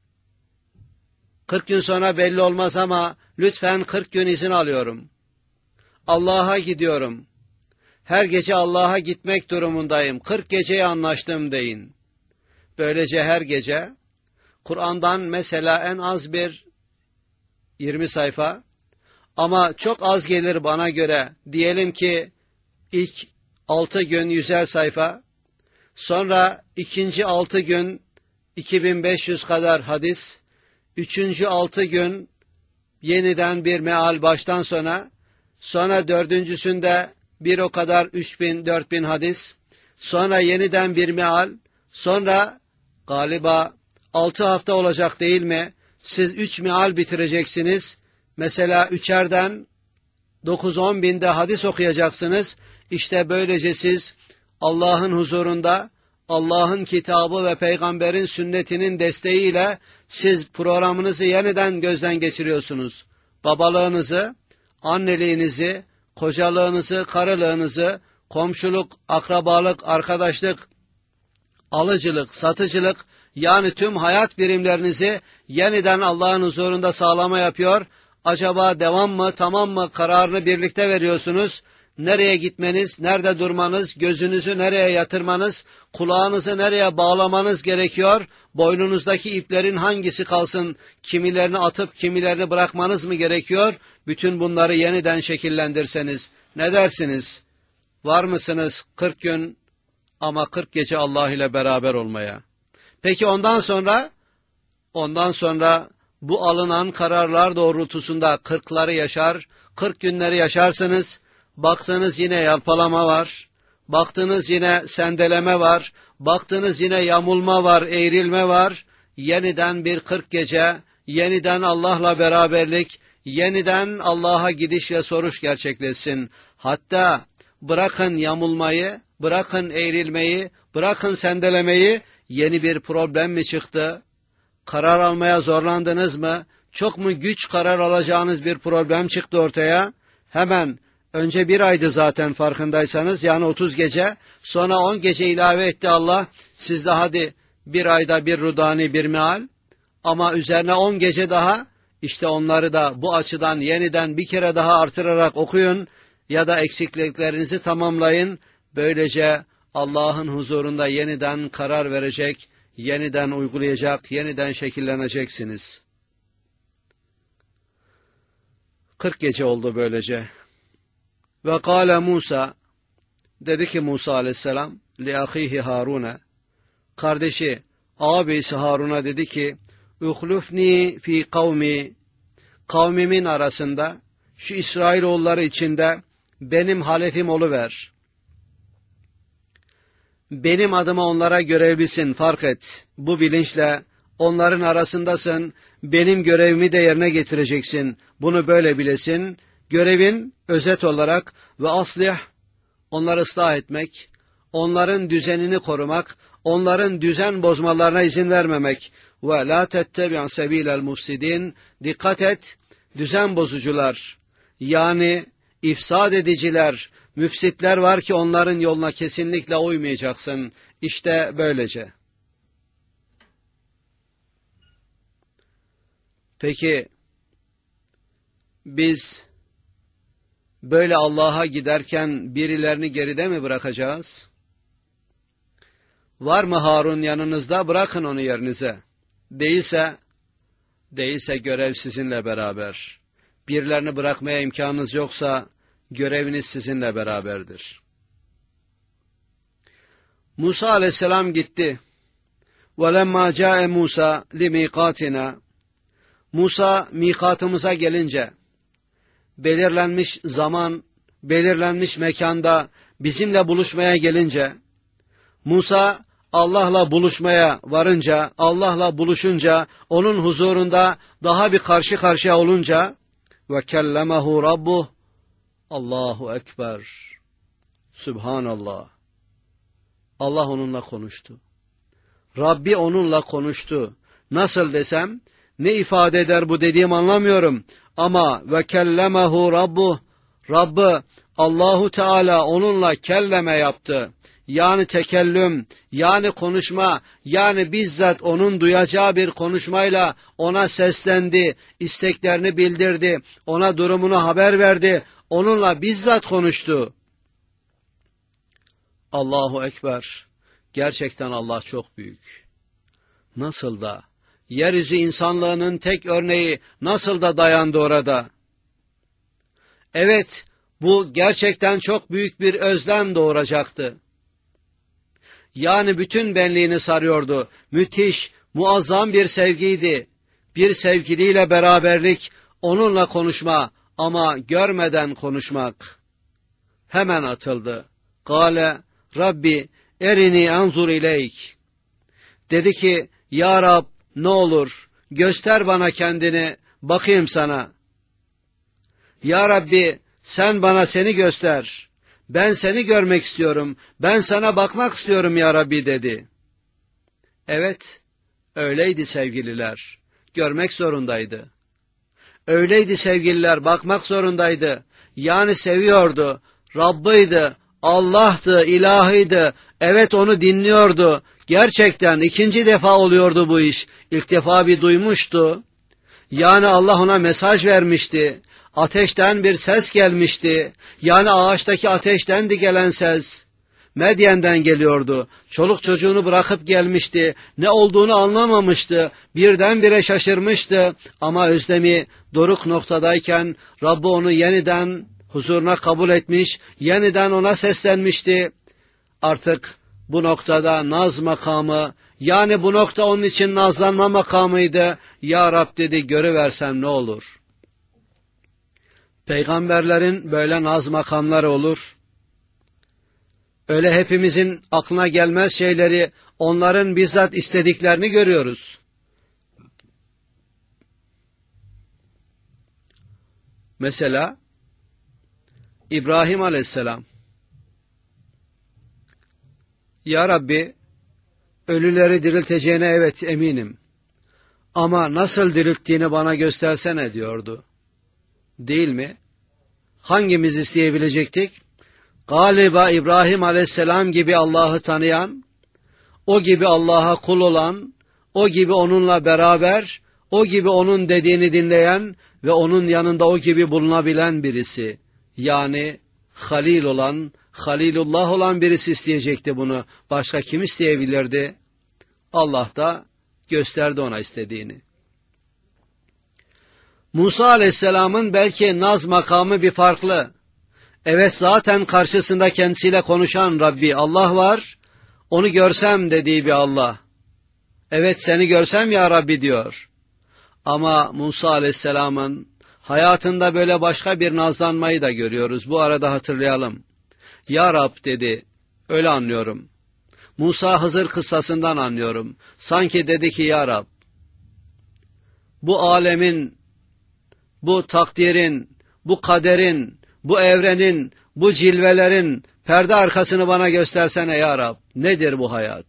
kırk gün sonra belli olmaz ama lütfen kırk gün izin alıyorum. Allah'a gidiyorum. Her gece Allah'a gitmek durumundayım. kırk geceye anlaştım deyin. Böylece her gece Kur'an'dan mesela en az bir yirmi sayfa ama çok az gelir bana göre. Diyelim ki ilk altı gün yüzer sayfa, sonra ikinci altı gün iki bin beş yüz kadar hadis, üçüncü altı gün yeniden bir meal baştan sona, sonra dördüncüsünde bir o kadar üç bin dört bin hadis, sonra yeniden bir meal, sonra galiba altı hafta olacak değil mi? Siz üç meal bitireceksiniz. Mesela üçerden dokuz on binde hadis okuyacaksınız. İşte böylece siz Allah'ın huzurunda, Allah'ın kitabı ve peygamberin sünnetinin desteğiyle siz programınızı yeniden gözden geçiriyorsunuz. Babalığınızı, anneliğinizi, kocalığınızı, karılığınızı, komşuluk, akrabalık, arkadaşlık, alıcılık, satıcılık, yani tüm hayat birimlerinizi yeniden Allah'ın huzurunda sağlama yapıyor. Acaba devam mı, tamam mı kararını birlikte veriyorsunuz. Nereye gitmeniz, nerede durmanız, gözünüzü nereye yatırmanız, kulağınızı nereye bağlamanız gerekiyor? Boynunuzdaki iplerin hangisi kalsın, kimilerini atıp kimilerini bırakmanız mı gerekiyor? Bütün bunları yeniden şekillendirseniz ne dersiniz? Var mısınız kırk gün ama kırk gece Allah ile beraber olmaya? Peki ondan sonra, ondan sonra bu alınan kararlar doğrultusunda kırkları yaşar, kırk günleri yaşarsınız. Baktınız yine yalpalama var, baktınız yine sendeleme var, baktınız yine yamulma var, eğrilme var. Yeniden bir kırk gece, yeniden Allah'la beraberlik, yeniden Allah'a gidiş ve soruş gerçekleşsin. Hatta bırakın yamulmayı, bırakın eğrilmeyi, bırakın sendelemeyi, yeni bir problem mi çıktı? Karar almaya zorlandınız mı? Çok mu güç karar alacağınız bir problem çıktı ortaya? Hemen önce bir aydı zaten farkındaysanız, yani otuz gece, sonra on gece ilave etti Allah. Siz de hadi bir ayda bir rudani bir meal, ama üzerine on gece daha, işte onları da bu açıdan yeniden bir kere daha artırarak okuyun ya da eksikliklerinizi tamamlayın. Böylece Allah'ın huzurunda yeniden karar verecek, yeniden uygulayacak, yeniden şekilleneceksiniz. kırk gece oldu böylece. Ve kâle Musa, dedi ki Musa aleyhisselam, li ahihi Harun'a, kardeşi, ağabeyisi Harun'a dedi ki, uhlufni fi kavmi, kavmimin arasında, şu İsrailoğulları içinde benim halefim oluver. Benim adıma onlara görevlisin, fark et. Bu bilinçle onların arasındasın, benim görevimi de yerine getireceksin. Bunu böyle bilesin. Görevin özet olarak ve aslih, onları ıslah etmek, onların düzenini korumak, onların düzen bozmalarına izin vermemek. Ve la tettebi'an sebilel mufsidin, dikkat et, düzen bozucular, yani ifsad ediciler, müfsitler var ki onların yoluna kesinlikle uymayacaksın. İşte böylece. Peki, biz böyle Allah'a giderken birilerini geride mi bırakacağız? Var mı Harun yanınızda? Bırakın onu yerinize. Değilse, değilse görev sizinle beraber. Birilerini bırakmaya imkanınız yoksa göreviniz sizinle beraberdir. Musa aleyhisselam gitti. وَلَمَّا جَاءَ Musa لِمِيقَاتِنَا, Musa mikatımıza gelince, belirlenmiş zaman, belirlenmiş mekanda bizimle buluşmaya gelince, Musa Allah'la buluşmaya varınca, Allah'la buluşunca, onun huzurunda daha bir karşı karşıya olunca ve kellemehu rabbuh, Allahu Ekber, Sübhanallah. Allah onunla konuştu. Rabbi onunla konuştu. Nasıl desem, ne ifade eder bu dediğim anlamıyorum. Ama ve kellemehu rabbuh, Rabbı Allahu Teala onunla kelleme yaptı. Yani tekellüm, yani konuşma, yani bizzat onun duyacağı bir konuşmayla ona seslendi, isteklerini bildirdi, ona durumunu haber verdi, onunla bizzat konuştu. Allahu Ekber, gerçekten Allah çok büyük. Nasıl da, yeryüzü insanlığının tek örneği nasıl da dayandı orada. Evet, bu gerçekten çok büyük bir özlem doğuracaktı. Yani bütün benliğini sarıyordu. Müthiş, muazzam bir sevgiydi. Bir sevgiliyle beraberlik, onunla konuşma ama görmeden konuşmak. Hemen atıldı. Kâle, Rabbi, erini enzur ileyk. Dedi ki, Ya Rab, ne olur, göster bana kendini, bakayım sana. Ya Rabbi, sen bana seni göster. Ben seni görmek istiyorum. Ben sana bakmak istiyorum ya Rabbi dedi. Evet, öyleydi sevgililer. Görmek zorundaydı. Öyleydi sevgililer, bakmak zorundaydı. Yani seviyordu. Rabbıydı, Allah'tı, ilahıydı. Evet, onu dinliyordu. Gerçekten ikinci defa oluyordu bu iş. İlk defa bir duymuştu. Yani Allah ona mesaj vermişti. Ateşten bir ses gelmişti. Yani ağaçtaki ateştendi gelen ses. Medyen'den geliyordu. Çoluk çocuğunu bırakıp gelmişti. Ne olduğunu anlamamıştı. Birdenbire şaşırmıştı. Ama özlemi doruk noktadayken Rabbi onu yeniden huzuruna kabul etmiş. Yeniden ona seslenmişti. Artık bu noktada naz makamı, yani bu nokta onun için nazlanma makamıydı. Ya Rab dedi, görüversem ne olur? Peygamberlerin böyle naz makamları olur. Öyle hepimizin aklına gelmez şeyleri, onların bizzat istediklerini görüyoruz. Mesela İbrahim Aleyhisselam, Ya Rabbi, ölüleri dirilteceğine evet eminim. Ama nasıl dirilttiğini bana göstersene diyordu. Değil mi? Hangimiz isteyebilecektik? Galiba İbrahim Aleyhisselam gibi Allah'ı tanıyan, o gibi Allah'a kul olan, o gibi onunla beraber, o gibi onun dediğini dinleyen ve onun yanında o gibi bulunabilen birisi. Yani Halil olan, Halilullah olan birisi isteyecekti bunu. Başka kim isteyebilirdi? Allah da gösterdi ona istediğini. Musa Aleyhisselam'ın belki naz makamı bir farklı. Evet, zaten karşısında kendisiyle konuşan Rabbi Allah var. Onu görsem dediği bir Allah. Evet, seni görsem ya Rabbi diyor. Ama Musa Aleyhisselam'ın hayatında böyle başka bir nazlanmayı da görüyoruz. Bu arada hatırlayalım. Ya Rab dedi, öyle anlıyorum. Musa Hızır kıssasından anlıyorum. Sanki dedi ki ya Rab, bu alemin, bu takdirin, bu kaderin, bu evrenin, bu cilvelerin perde arkasını bana göstersene ya Rab. Nedir bu hayat?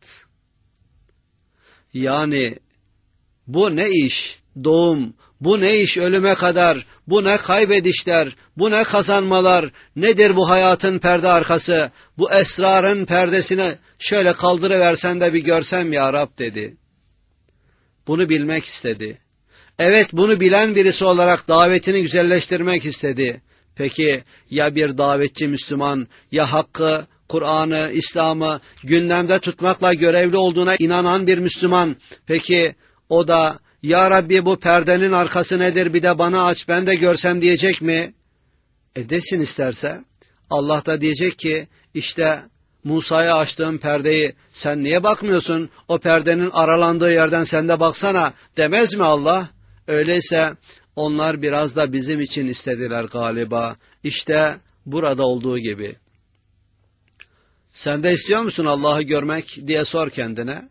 Yani bu ne iş? Doğum, bu ne iş ölüme kadar, bu ne kaybedişler, bu ne kazanmalar, nedir bu hayatın perde arkası, bu esrarın perdesini şöyle kaldırıversen de bir görsem ya Rab dedi. Bunu bilmek istedi. Evet, bunu bilen birisi olarak davetini güzelleştirmek istedi. Peki ya bir davetçi Müslüman, ya hakkı, Kur'an'ı, İslam'ı gündemde tutmakla görevli olduğuna inanan bir Müslüman, peki o da ya Rabbi bu perdenin arkası nedir, bir de bana aç ben de görsem diyecek mi? E desin isterse. Allah da diyecek ki işte Musa'ya açtığım perdeyi sen niye bakmıyorsun? O perdenin aralandığı yerden sen de baksana demez mi Allah? Öyleyse onlar biraz da bizim için istediler galiba. İşte burada olduğu gibi. Sen de istiyor musun Allah'ı görmek diye sor kendine.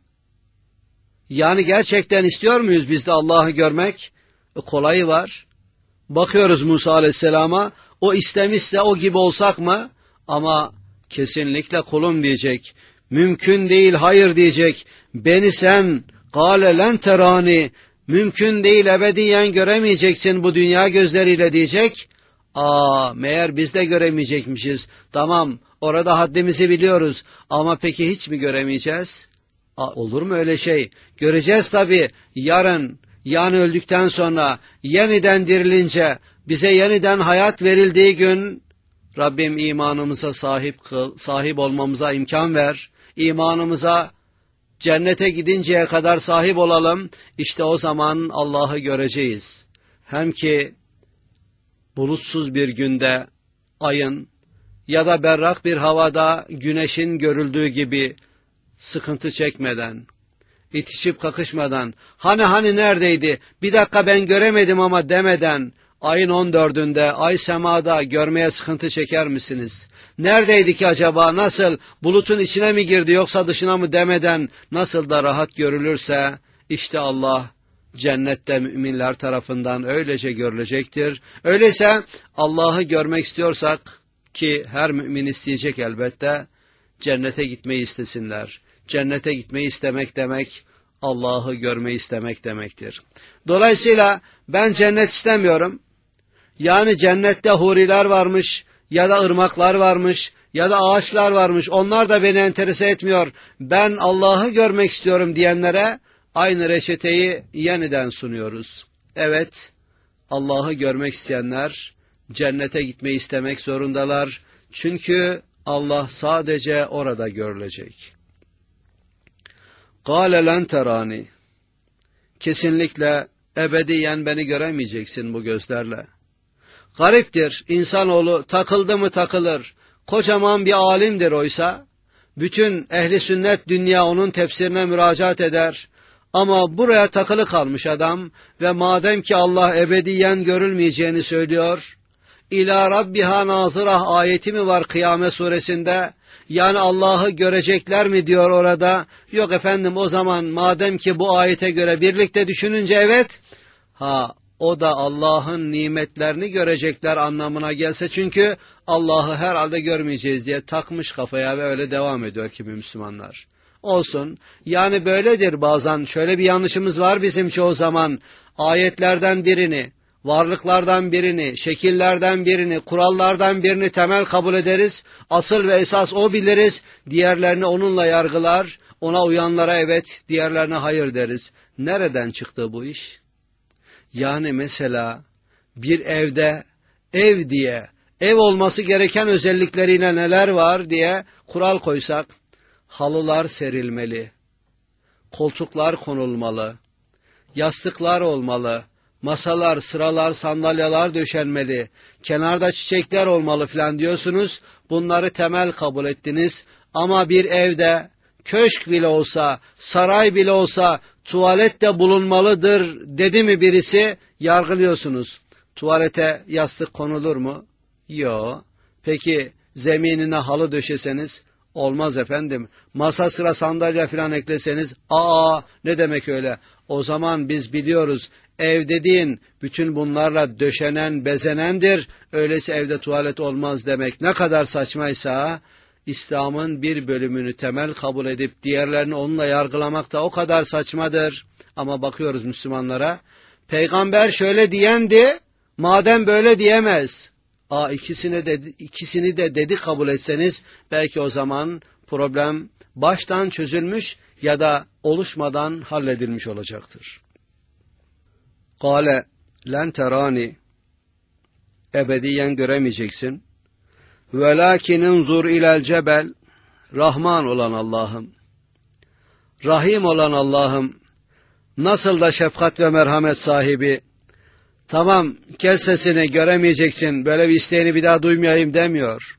Yani gerçekten istiyor muyuz biz de Allah'ı görmek? E, kolayı var. Bakıyoruz Musa Aleyhisselam'a, o istemişse o gibi olsak mı? Ama kesinlikle kulum diyecek. Mümkün değil, hayır diyecek. Beni sen kâle len terani, mümkün değil, ebediyen göremeyeceksin bu dünya gözleriyle diyecek. Aa, meğer biz de göremeyecekmişiz. Tamam, orada haddimizi biliyoruz ama peki hiç mi göremeyeceğiz? Aa, olur mu öyle şey? Göreceğiz tabii. Yarın, yani öldükten sonra, yeniden dirilince, bize yeniden hayat verildiği gün, Rabbim imanımıza sahip kıl, sahip olmamıza imkan ver. İmanımıza cennete gidinceye kadar sahip olalım. İşte o zaman Allah'ı göreceğiz. Hem ki bulutsuz bir günde ayın ya da berrak bir havada güneşin görüldüğü gibi sıkıntı çekmeden, itişip kakışmadan, hani hani neredeydi, bir dakika ben göremedim ama demeden, ayın on dördünde, ay semada görmeye sıkıntı çeker misiniz? Neredeydi ki acaba, nasıl, bulutun içine mi girdi yoksa dışına mı demeden nasıl da rahat görülürse, işte Allah cennette müminler tarafından öylece görülecektir. Öyleyse Allah'ı görmek istiyorsak, ki her mümin isteyecek elbette, cennete gitmeyi istesinler. Cennete gitmeyi istemek demek, Allah'ı görmeyi istemek demektir. Dolayısıyla ben cennet istemiyorum. Yani cennette huriler varmış, ya da ırmaklar varmış, ya da ağaçlar varmış. Onlar da beni enterese etmiyor. Ben Allah'ı görmek istiyorum diyenlere aynı reçeteyi yeniden sunuyoruz. Evet, Allah'ı görmek isteyenler cennete gitmeyi istemek zorundalar. Çünkü Allah sadece orada görülecek. قَالَ لَنْ تَرَانِ, kesinlikle ebediyen beni göremeyeceksin bu gözlerle. Gariptir, insanoğlu takıldı mı takılır. Kocaman bir alimdir oysa. Bütün ehli sünnet dünya onun tefsirine müracaat eder. Ama buraya takılı kalmış adam ve madem ki Allah ebediyen görülmeyeceğini söylüyor, İlâ Rabbiha nazırah ayeti mi var Kıyamet suresinde? Yani Allah'ı görecekler mi diyor orada? Yok efendim, o zaman madem ki bu ayete göre birlikte düşününce evet, ha o da Allah'ın nimetlerini görecekler anlamına gelse, çünkü Allah'ı herhalde görmeyeceğiz diye takmış kafaya ve öyle devam ediyor kimi Müslümanlar. Olsun, yani böyledir bazen, şöyle bir yanlışımız var bizim çoğu zaman, ayetlerden birini, varlıklardan birini, şekillerden birini, kurallardan birini temel kabul ederiz, asıl ve esas o biliriz, diğerlerini onunla yargılar, ona uyanlara evet, diğerlerine hayır deriz. Nereden çıktı bu iş? Yani mesela bir evde ev diye, ev olması gereken özellikleriyle neler var diye kural koysak, halılar serilmeli, koltuklar konulmalı, yastıklar olmalı, masalar, sıralar, sandalyeler döşenmeli, kenarda çiçekler olmalı filan diyorsunuz, bunları temel kabul ettiniz. Ama bir evde köşk bile olsa, saray bile olsa tuvalet de bulunmalıdır dedi mi birisi, yargılıyorsunuz. Tuvalete yastık konulur mu? Yok. Peki zeminine halı döşeseniz? Olmaz efendim. Masa, sıra, sandalye filan ekleseniz, aa ne demek öyle? O zaman biz biliyoruz, ev dediğin bütün bunlarla döşenen, bezenendir. Öyleyse evde tuvalet olmaz demek ne kadar saçmaysa, İslam'ın bir bölümünü temel kabul edip diğerlerini onunla yargılamak da o kadar saçmadır. Ama bakıyoruz Müslümanlara, peygamber şöyle diyendi, madem böyle diyemez. Aa, ikisini de, ikisini de dedi kabul etseniz, belki o zaman problem baştan çözülmüş ya da oluşmadan halledilmiş olacaktır. Kâle len terani, ebediyen göremeyeceksin. Velâkin inzur ilel cebel, Rahman olan Allah'ım, Rahim olan Allah'ım, nasıl da şefkat ve merhamet sahibi, tamam kes sesini, göremeyeceksin, böyle bir isteğini bir daha duymayayım demiyor.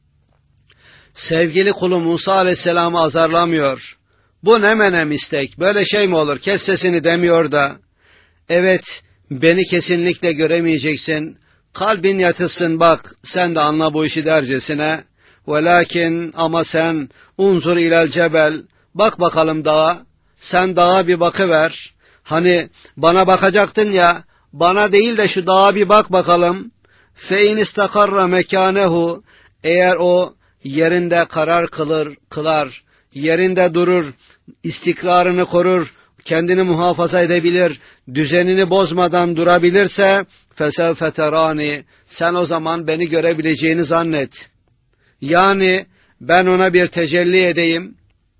Sevgili kulu Musa Aleyhisselam'ı azarlamıyor. Bu ne menem istek, böyle şey mi olur, kes sesini demiyor da, evet beni kesinlikle göremeyeceksin, kalbin yatışsın bak sen de anla bu işi dercesine, Velakin ama sen unzur ilel cebel, bak bakalım dağa, sen dağa bir bakıver. Hani bana bakacaktın ya, bana değil de şu dağa bir bak bakalım. Fe in istakarra mekanehu, eğer o yerinde karar kılır, kılar, yerinde durur, istikrarını korur, kendini muhafaza edebilir, düzenini bozmadan durabilirse, fesevfe terani, sen o zaman beni görebileceğini zannet. Yani ben ona bir tecelli edeyim,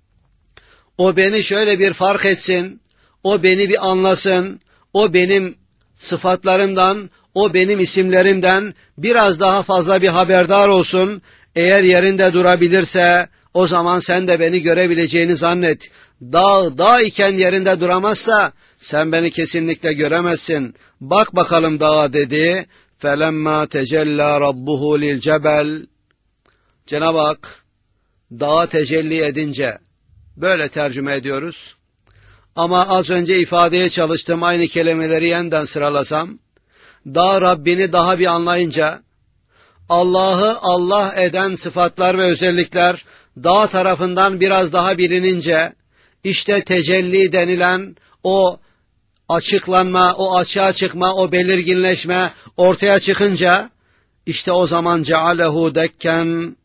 o beni şöyle bir fark etsin, o beni bir anlasın, o benim sıfatlarımdan, o benim isimlerimden biraz daha fazla bir haberdar olsun. Eğer yerinde durabilirse o zaman sen de beni görebileceğini zannet. Dağ dağ iken yerinde duramazsa sen beni kesinlikle göremezsin. Bak bakalım dağa dedi. Felemma tecella rabbuhu lil cebel. Cenab-ı Hak dağa tecelli edince, böyle tercüme ediyoruz. Ama az önce ifadeye çalıştığım aynı kelimeleri yeniden sıralasam, dağ Rabbini daha bir anlayınca, Allah'ı Allah eden sıfatlar ve özellikler dağ tarafından biraz daha bilinince, işte tecelli denilen o açıklanma, o açığa çıkma, o belirginleşme ortaya çıkınca, işte o zaman cealehu dekken,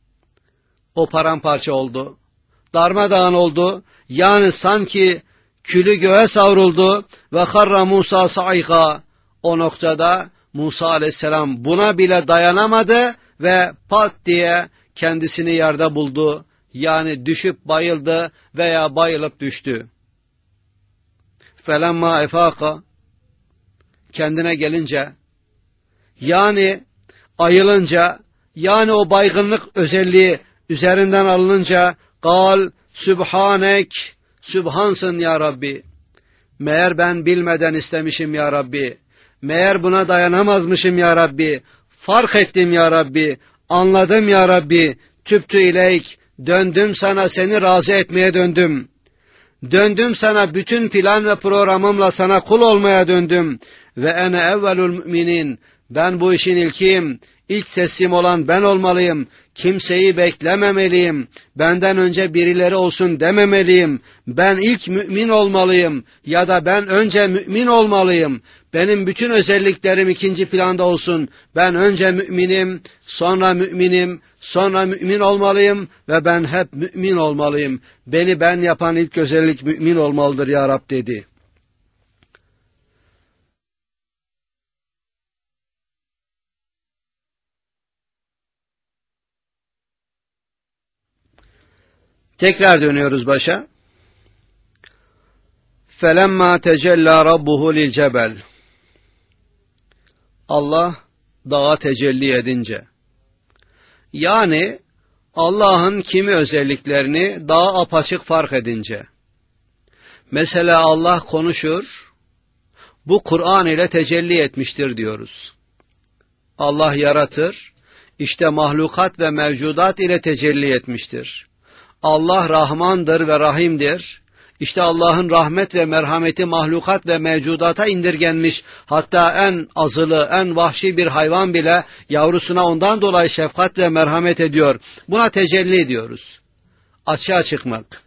o paramparça oldu, darmadağın oldu, yani sanki külü göğe savruldu ve harra Musa sa'iga, o noktada Musa aleyhisselam buna bile dayanamadı ve pat diye kendisini yerde buldu. Yani düşüp bayıldı veya bayılıp düştü. Felemma efaka, kendine gelince, yani ayılınca, yani o baygınlık özelliği üzerinden alınınca, kal sübhanek, sübhansın ya Rabbi. Meğer ben bilmeden istemişim ya Rabbi. Meğer buna dayanamazmışım ya Rabbi. Fark ettim ya Rabbi. Anladım ya Rabbi. Tüptü ileyk. Döndüm sana, seni razı etmeye döndüm. Döndüm sana, bütün plan ve programımla sana kul olmaya döndüm. Ve ene evvelul müminin. Ben bu işin ilkiyim. İlk teslim olan ben olmalıyım. Kimseyi beklememeliyim. Benden önce birileri olsun dememeliyim. Ben ilk mümin olmalıyım. Ya da ben önce mümin olmalıyım. Benim bütün özelliklerim ikinci planda olsun. Ben önce müminim, sonra müminim, sonra mümin olmalıyım ve ben hep mümin olmalıyım. Beni ben yapan ilk özellik mümin olmalıdır ya Rab dedi. Tekrar dönüyoruz başa. Felemma tecella rabbuhu lil cebel. Allah dağa tecelli edince. Yani Allah'ın kimi özelliklerini daha apaçık fark edince. Mesela Allah konuşur, bu Kur'an ile tecelli etmiştir diyoruz. Allah yaratır, işte mahlukat ve mevcudat ile tecelli etmiştir. Allah Rahmandır ve Rahim'dir. İşte Allah'ın rahmet ve merhameti mahlukat ve mevcudata indirgenmiş. Hatta en azılı, en vahşi bir hayvan bile yavrusuna ondan dolayı şefkat ve merhamet ediyor. Buna tecelli ediyoruz. Açığa çıkmak.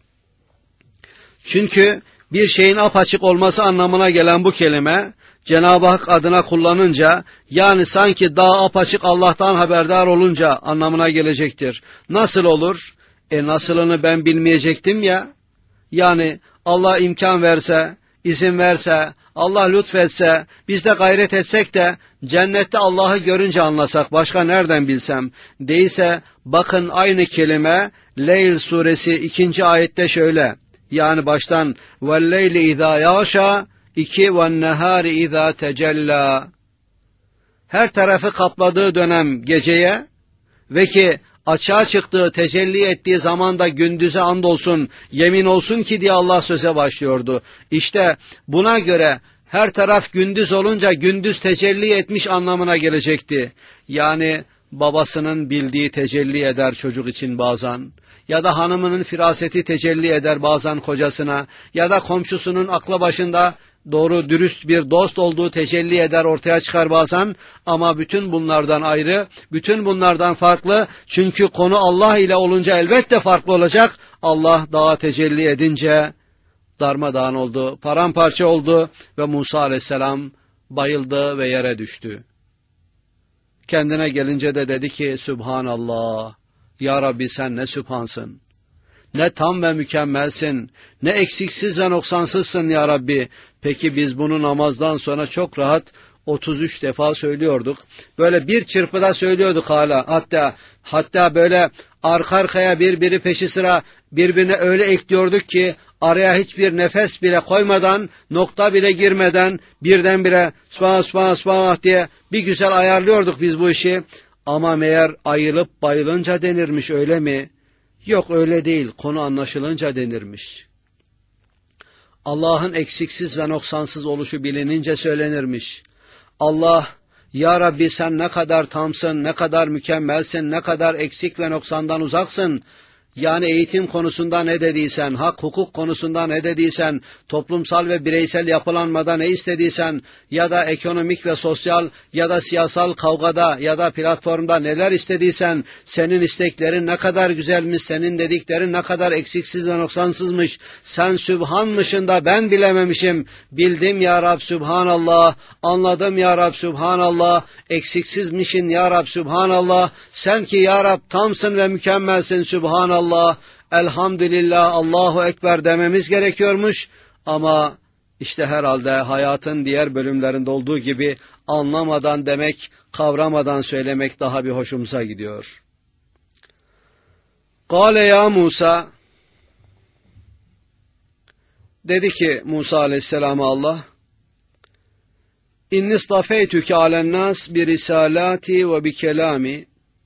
Çünkü bir şeyin apaçık olması anlamına gelen bu kelime, Cenab-ı Hak adına kullanınca, yani sanki daha apaçık Allah'tan haberdar olunca anlamına gelecektir. Nasıl olur? E nasılını ben bilmeyecektim ya. Yani Allah imkan verse, izin verse, Allah lütfetse, biz de gayret etsek de cennette Allah'ı görünce anlasak, başka nereden bilsem. Değilse bakın aynı kelime Leyl suresi ikinci ayette şöyle. Yani baştan وَالْلَيْلِ اِذَا يَغْشَى iki وَالنَّهَارِ اِذَا تَجَلَّى. Her tarafı kapladığı dönem geceye ve ki açığa çıktığı, tecelli ettiği zamanda gündüze andolsun, yemin olsun ki diye Allah söze başlıyordu. İşte buna göre her taraf gündüz olunca gündüz tecelli etmiş anlamına gelecekti. Yani babasının bildiği tecelli eder çocuk için bazen, ya da hanımının firaseti tecelli eder bazen kocasına, ya da komşusunun aklı başında doğru dürüst bir dost olduğu tecelli eder, ortaya çıkar bazen, ama bütün bunlardan ayrı, bütün bunlardan farklı, çünkü konu Allah ile olunca elbette farklı olacak. Allah dağa tecelli edince darmadağın oldu, paramparça oldu ve Musa aleyhisselam bayıldı ve yere düştü. Kendine gelince de dedi ki, Sübhanallah, Ya Rabbi sen ne sübhansın, ne tam ve mükemmelsin, ne eksiksiz ve noksansızsın Ya Rabbi. Peki biz bunu namazdan sonra çok rahat otuz üç defa söylüyorduk. Böyle bir çırpıda söylüyorduk hala. Hatta hatta böyle arka arkaya birbiri peşi sıra birbirine öyle ekliyorduk ki araya hiçbir nefes bile koymadan, nokta bile girmeden birdenbire Subhan Subhan Subhan diye bir güzel ayarlıyorduk biz bu işi. Ama meğer ayılıp bayılınca denirmiş, öyle mi? Yok, öyle değil. Konu anlaşılınca denirmiş. Allah'ın eksiksiz ve noksansız oluşu bilinince söylenirmiş. Allah, Ya Rabbi sen ne kadar tamsın, ne kadar mükemmelsin, ne kadar eksik ve noksandan uzaksın. Yani eğitim konusunda ne dediysen, hak hukuk konusunda ne dediysen, toplumsal ve bireysel yapılanmada ne istediysen, ya da ekonomik ve sosyal ya da siyasal kavgada ya da platformda neler istediysen, senin isteklerin ne kadar güzelmiş, senin dediklerin ne kadar eksiksiz ve noksansızmış, sen Sübhanmışın da ben bilememişim, bildim Ya Rab Sübhanallah, anladım Ya Rab Sübhanallah, eksiksizmişin Ya Rab Sübhanallah, sen ki Ya Rab tamsın ve mükemmelsin Sübhanallah. Allah, elhamdülillah, Allahu Ekber dememiz gerekiyormuş. Ama işte herhalde hayatın diğer bölümlerinde olduğu gibi anlamadan demek, kavramadan söylemek daha bir hoşumuza gidiyor. Kâle ya Musa, dedi ki Musa aleyhisselam'a Allah, İnni istafeytüke alennâs bi risalâti ve bi kelâmi,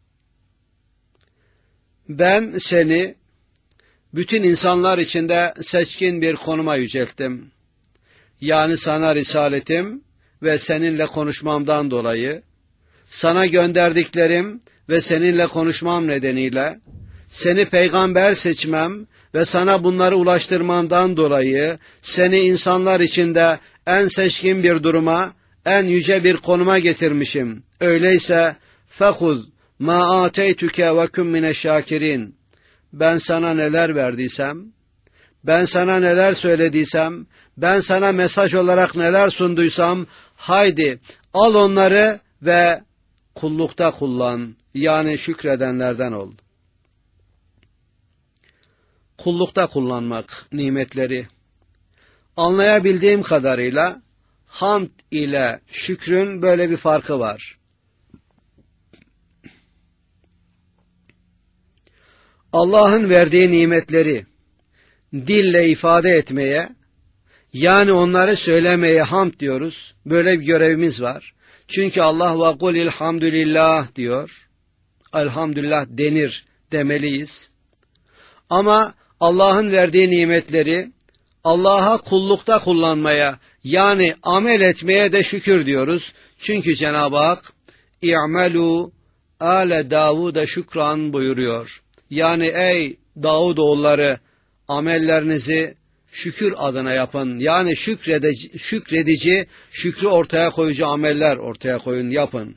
ben seni bütün insanlar içinde seçkin bir konuma yücelttim. Yani sana risaletim ve seninle konuşmamdan dolayı, sana gönderdiklerim ve seninle konuşmam nedeniyle, seni peygamber seçmem ve sana bunları ulaştırmamdan dolayı, seni insanlar içinde en seçkin bir duruma, en yüce bir konuma getirmişim. Öyleyse fekuz ma ateytüke ve kum mineşşâkirîn. Ben sana neler verdiysem, ben sana neler söylediysem, ben sana mesaj olarak neler sunduysam, haydi al onları ve kullukta kullan, yani şükredenlerden ol. Kullukta kullanmak nimetleri. Anlayabildiğim kadarıyla hamd ile şükrün böyle bir farkı var. Allah'ın verdiği nimetleri dille ifade etmeye, yani onları söylemeye hamd diyoruz. Böyle bir görevimiz var. Çünkü Allah ve kul ilhamdülillah diyor. Elhamdülillah denir, demeliyiz. Ama Allah'ın verdiği nimetleri Allah'a kullukta kullanmaya, yani amel etmeye de şükür diyoruz. Çünkü Cenab-ı Hak İ'melû âle Davud'a şükran buyuruyor. Yani ey Davudoğulları, amellerinizi şükür adına yapın. Yani şükredici, şükredici, şükrü ortaya koyucu ameller ortaya koyun, yapın.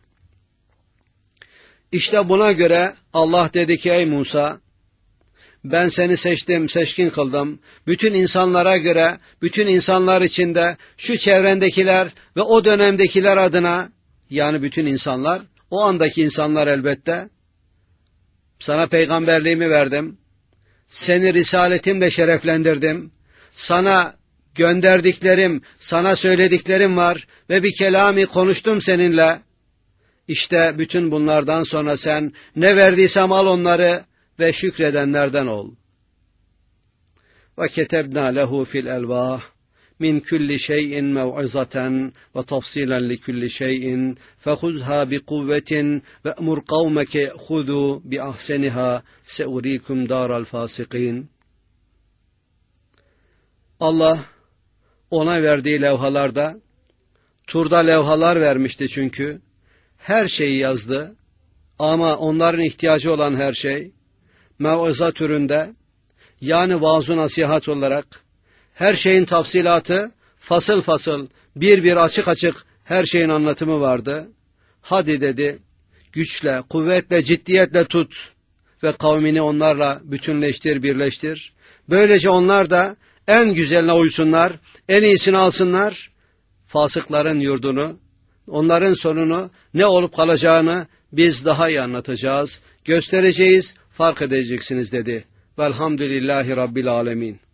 İşte buna göre Allah dedi ki ey Musa, ben seni seçtim, seçkin kıldım. Bütün insanlara göre, bütün insanlar içinde, şu çevrendekiler ve o dönemdekiler adına, yani bütün insanlar, o andaki insanlar elbette, sana peygamberliğimi verdim, seni risaletimle şereflendirdim, sana gönderdiklerim, sana söylediklerim var ve bir kelami konuştum seninle. İşte bütün bunlardan sonra sen ne verdiysem al onları ve şükredenlerden ol. Ve ketebna lehu fil elvah min kulli şeyin mev'izaten ve tafsilen li kulli şeyin fehuzha bi kuvvetin ve emur kavmeke hudu bi ahseniha seurikum daral fasikin. Allah ona verdiği levhalarda, turda levhalar vermişti çünkü, her şeyi yazdı ama onların ihtiyacı olan her şey mev'iza türünde, yani vaaz-ı nasihat olarak, her şeyin tafsilatı, fasıl fasıl, bir bir açık açık her şeyin anlatımı vardı. Hadi dedi, güçle, kuvvetle, ciddiyetle tut ve kavmini onlarla bütünleştir, birleştir. Böylece onlar da en güzeline uysunlar, en iyisini alsınlar. Fasıkların yurdunu, onların sonunu, ne olup kalacağını biz daha iyi anlatacağız, göstereceğiz, fark edeceksiniz dedi. Velhamdülillahi Rabbil Alemin.